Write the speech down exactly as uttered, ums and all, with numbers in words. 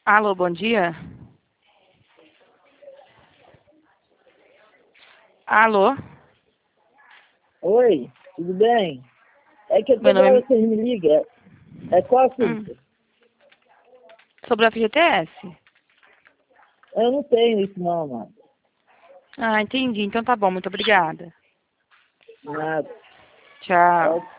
Alô, bom dia. Alô? Oi, tudo bem? É que Meu toda hora nome vocês me ligam. É qual é... Hum. assunto? Sobre o F G T S? Eu não tenho isso não, mano. Ah, entendi. Então tá bom, muito obrigada. Nada. Tchau. É